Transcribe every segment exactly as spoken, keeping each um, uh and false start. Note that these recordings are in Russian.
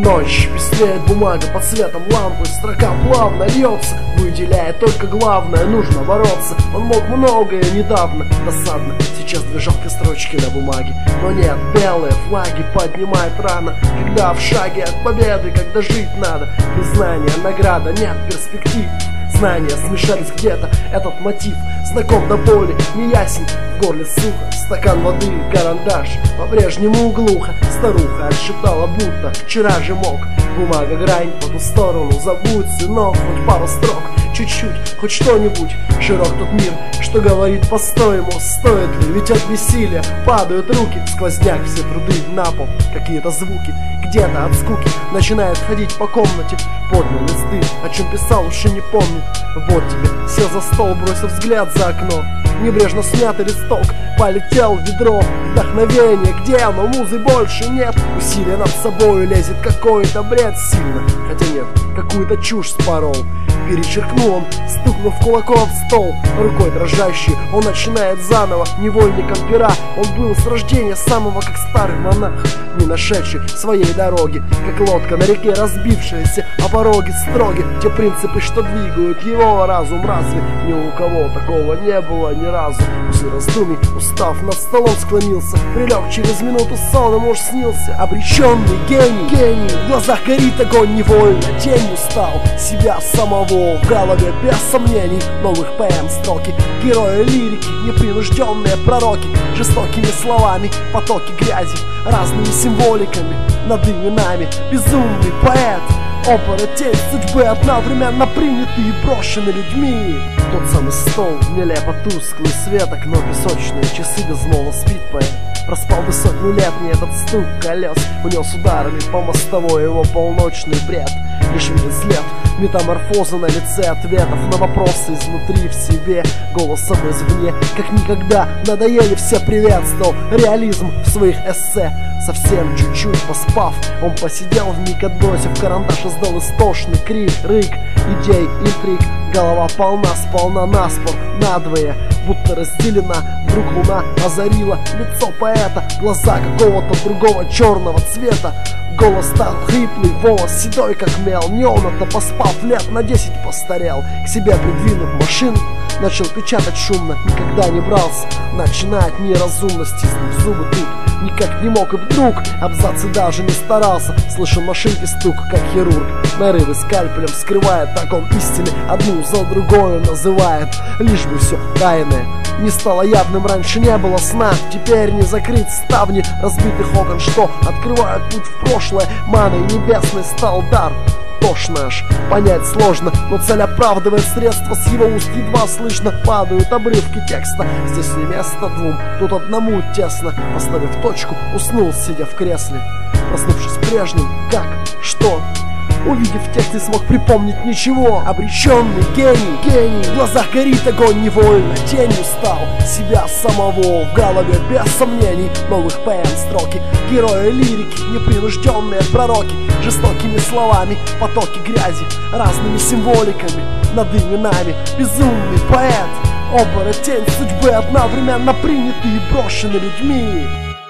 Ночь пестреет бумага под светом лампы, строка плавно льется, выделяя только главное. Нужно бороться, он мог многое недавно. Досадно, сейчас две жалкие строчки на бумаге. Но нет, белые флаги поднимают рано, когда в шаге от победы, когда жить надо. Признание, награда, нет перспектив. Знания смешались где-то, этот мотив знаком до боли, неясен, в горле сухо. Стакан воды, карандаш, по-прежнему глухо. Старуха отшептала, будто вчера же мог. Бумага, грань по ту сторону, забудь, сынок, хоть пару строк, чуть-чуть, хоть что-нибудь. Широк тот мир, что говорит по-стоему, стоит ли, ведь от бессилия падают руки. Сквозняк, все труды на пол, какие-то звуки. Где-то от скуки начинает ходить по комнате. Поднял листы, о чем писал, уж и не помнит. Вот тебе, сел за стол, бросил взгляд за окно. Небрежно смятый листок полетел в ведро. Вдохновение, где оно? Музы больше нет. Усилие над собою лезет какой-то бред. Сильно, хотя нет, какую-то чушь спорол. Перечеркнул он, стукнув кулаком в стол. Рукой дрожащей он начинает заново. Невольником пера он был с рождения самого, как старый монах, не нашедший своей дороги, как лодка на реке разбившаяся о пороги строги. Те принципы, что двигают его разум, разве ни у кого такого не было ни разу? После раздумий, устав, над столом склонился, прилег через минуту, сон ему уж снился. Обреченный гений, гений, в глазах горит огонь, невольно тенью стал себя самого. В голове без сомнений новых поэм строки, герои лирики, непринужденные пророки, жестокими словами, потоки грязи, разными символиками над именами. Безумный поэт, оборотень судьбы, одновременно принятый и брошенный людьми. Тот самый стол, нелепо тусклый светок, но песочные часы безмолвно спит поэт. Проспал бы сотню лет, не этот стук колес унес ударами по мостовой его полночный бред. Лишь виден след, метаморфоза на лице, ответов на вопросы изнутри в себе, голосом извне. Как никогда надоели все, приветствовал реализм в своих эссе. Совсем чуть-чуть поспав, он посидел вмиг, отбросив карандаш, издал истошный крик, рык идей, интриг. Голова полна, сполна наспор, надвое, будто разделена. Вдруг луна озарила лицо поэта, глаза какого-то другого черного цвета. Голос стал хриплый, волос седой как мел. Не он-то, поспав лет на десять, постарел. К себе придвинув машину, начал печатать шумно. Никогда не брался начинать неразумно, стиснув зубы тут никак не мог, и вдруг абзацы даже не старался. Слышал машинки стук, как хирург нарывы скальпелем скрывает. Так он истины одну за другой называет. Лишь бы все тайное не стало явным, раньше не было сна. Теперь не закрыть ставни разбитых окон, что открывают путь в прошлое. Маной небесной стал дар. Тошно аж, понять сложно, но цель оправдывает средства. С его уст едва слышно падают обрывки текста. Здесь не место двум, тут одному тесно. Поставив точку, уснул, сидя в кресле. Проснувшись прежним, как, что? Увидев текст, не смог припомнить ничего. Обреченный гений, гений, в глазах горит огонь, невольно тенью стал себя самого. В голове без сомнений новых поэм строки, герои лирики, непринужденные пророки, жестокими словами, потоки грязи, разными символиками над именами. Безумный поэт, оборотень судьбы, одновременно принятый и брошенный людьми.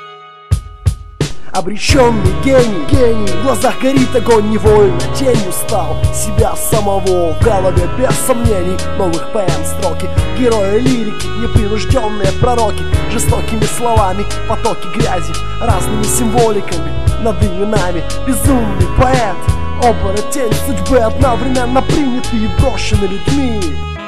Обреченный гений, гений, в глазах горит огонь, невольно тенью стал себя самого. В голове без сомнений новых поэм строки, герои лирики, непринужденные пророки, жестокими словами, потоки грязи, разными символиками над именами. Безумный поэт, оборотень судьбы, одновременно принятый и брошенный людьми.